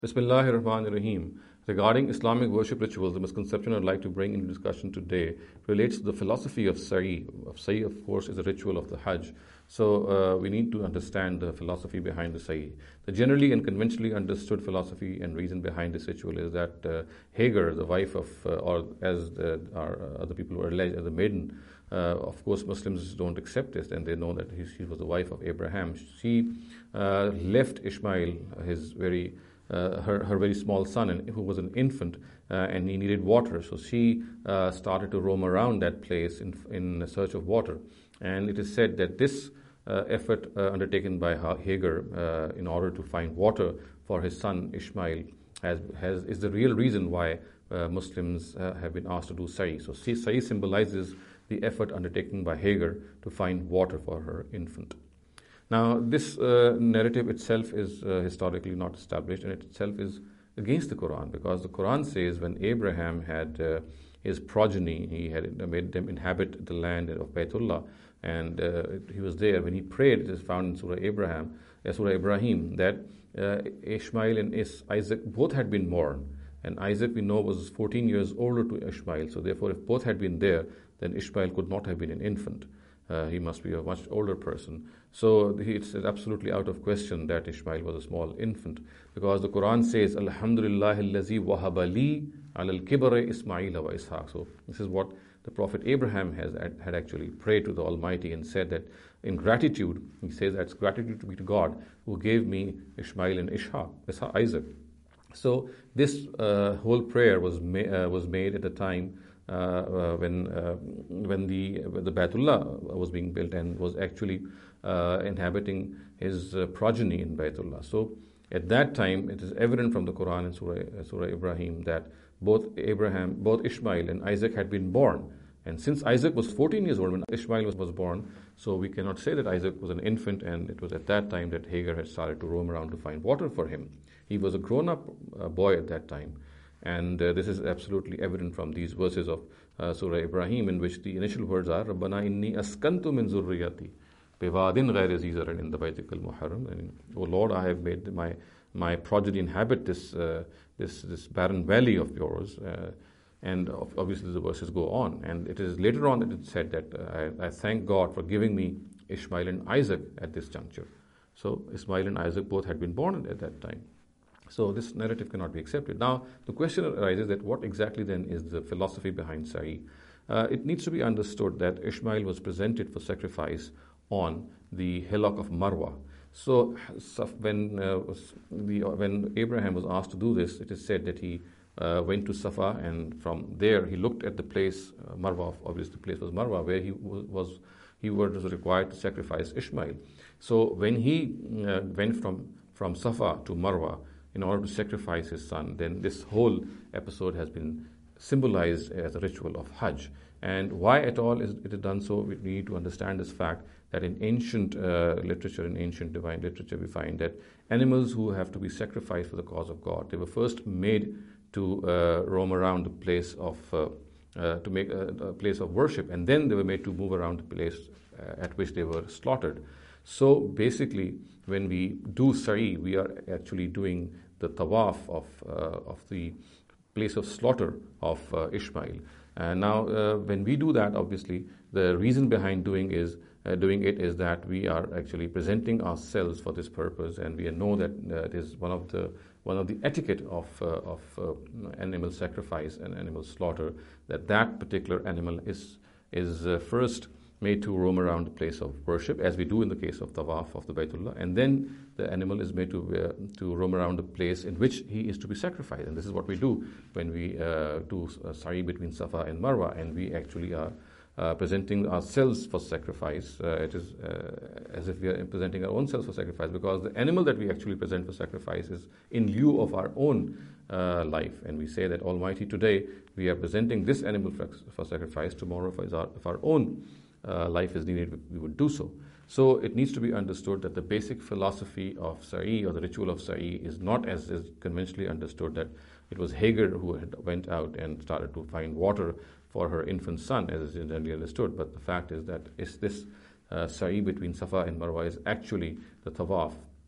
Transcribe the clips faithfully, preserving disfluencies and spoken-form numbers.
Bismillahir Rahmanir Rahim. Regarding Islamic worship rituals, the misconception I'd like to bring into discussion today relates to the philosophy of Sa'i. Of Sa'i, of course, is a ritual of the Hajj. So uh, we need to understand the philosophy behind the Sa'i. The generally and conventionally understood philosophy and reason behind this ritual is that uh, Hagar, the wife of, uh, or as the, our uh, other people were alleged, as a maiden, uh, of course Muslims don't accept this, and they know that he, she was the wife of Abraham. She uh, left Ishmael, his very Uh, her, her very small son, and who was an infant, uh, and he needed water. So she uh, started to roam around that place in, in search of water. And it is said that this uh, effort uh, undertaken by Hagar uh, in order to find water for his son Ishmael has, has, is the real reason why uh, Muslims uh, have been asked to do Sa'i. So Sa'i symbolizes the effort undertaken by Hagar to find water for her infant. Now, this uh, narrative itself is uh, historically not established, and it itself is against the Quran, because the Quran says when Abraham had uh, his progeny, he had made them inhabit the land of Baytullah, and uh, he was there. When he prayed, it is found in Surah Abraham, uh, Surah Ibrahim, that uh, Ishmael and Is- Isaac both had been born. And Isaac, we know, was fourteen years older to Ishmael, so therefore if both had been there, then Ishmael could not have been an infant. Uh, he must be a much older person. So it's absolutely out of question that Ishmael was a small infant, because the Quran says, Alhamdulillah allazi wahaba li ala al-kibri Ismaila wa Ishaq. So this is what the Prophet Abraham has had actually prayed to the Almighty and said that in gratitude, he says that's gratitude to be to God who gave me Ishmael and Ishaq, Ishaq Isaac. So this uh, whole prayer was ma- uh, was made at the time Uh, uh, when uh, when the uh, the Baytullah was being built and was actually uh, inhabiting his uh, progeny in Baytullah. So at that time, it is evident from the Quran and Surah, uh, Surah Ibrahim that both Abraham, both Ishmael and Isaac had been born. And since Isaac was fourteen years old when Ishmael was, was born, so we cannot say that Isaac was an infant, and it was at that time that Hagar had started to roam around to find water for him. He was a grown-up uh, boy at that time. And uh, this is absolutely evident from these verses of uh, Surah Ibrahim, in which the initial words are Rabbana inni askantu min zurriyati biwadin ghayri zi zar'in in the Baytikal Muharram. And oh Lord, I have made my my progeny inhabit this uh, this this barren valley of yours. Uh, and obviously the verses go on, and it is later on that it said that uh, I, I thank God for giving me Ishmael and Isaac at this juncture. So Ishmael and Isaac both had been born at that time. So this narrative cannot be accepted. Now, the question arises that what exactly then is the philosophy behind Sa'i? Uh, it needs to be understood that Ishmael was presented for sacrifice on the hillock of Marwa. So when uh, the, when Abraham was asked to do this, it is said that he uh, went to Safa, and from there he looked at the place, uh, Marwa, obviously the place was Marwa, where he was he was required to sacrifice Ishmael. So when he uh, went from, from Safa to Marwa, in order to sacrifice his son, then this whole episode has been symbolized as a ritual of Hajj. And why at all is it done so? We need to understand this fact that in ancient uh, literature, in ancient divine literature, we find that animals who have to be sacrificed for the cause of God, they were first made to uh, roam around the place of, uh, uh, to make a, a place of worship, and then they were made to move around the place uh, at which they were slaughtered. So basically, when we do Sa'i, we are actually doing the tawaf of uh, of the place of slaughter of uh, Ishmael. And now, uh, when we do that, obviously, the reason behind doing is uh, doing it is that we are actually presenting ourselves for this purpose, and we know that uh, it is one of the one of the etiquette of uh, of uh, animal sacrifice and animal slaughter, that that particular animal is is uh, first made to roam around the place of worship, as we do in the case of Tawaf of the Baytullah, and then the animal is made to uh, to roam around the place in which he is to be sacrificed. And this is what we do when we uh, do a Sa'i between Safa and Marwa, and we actually are uh, presenting ourselves for sacrifice. Uh, it is uh, as if we are presenting our own selves for sacrifice, because the animal that we actually present for sacrifice is in lieu of our own uh, life. And we say that Almighty, today we are presenting this animal for, for sacrifice, tomorrow for our, if our own Uh, life is needed, we would do so. So it needs to be understood that the basic philosophy of Sa'i, or the ritual of Sa'i, is not as is conventionally understood, that it was Hagar who had went out and started to find water for her infant son, as is generally understood. But the fact is that is this uh, Sa'i between Safa and Marwa is actually the tawaf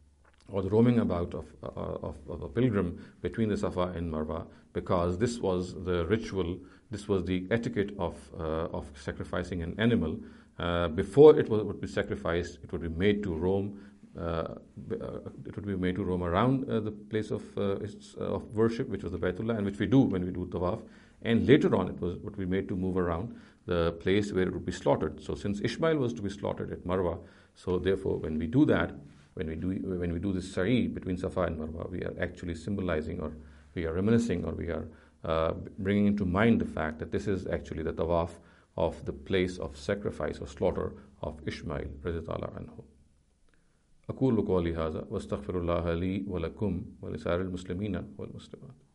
or the roaming about of, uh, of, of a pilgrim between the Safa and Marwa, because this was the ritual, this was the etiquette of, uh, of sacrificing an animal. Uh, before it was, would be sacrificed, it would be made to roam. Uh, it would be made to roam around uh, the place of, uh, its, uh, of worship, which was the Baytullah, and which we do when we do tawaf. And later on, it was would be made to move around the place where it would be slaughtered. So, since Ishmael was to be slaughtered at Marwa, so therefore, when we do that, when we do when we do this sa'i between Safa and Marwa, we are actually symbolizing, or we are reminiscing, or we are uh, bringing into mind the fact that this is actually the tawaf of the place of sacrifice or slaughter of Ishmael radiyallahu anhu. أقول قولي هذا واستغفر الله لي ولكم ولسائر المسلمين والمسلمات.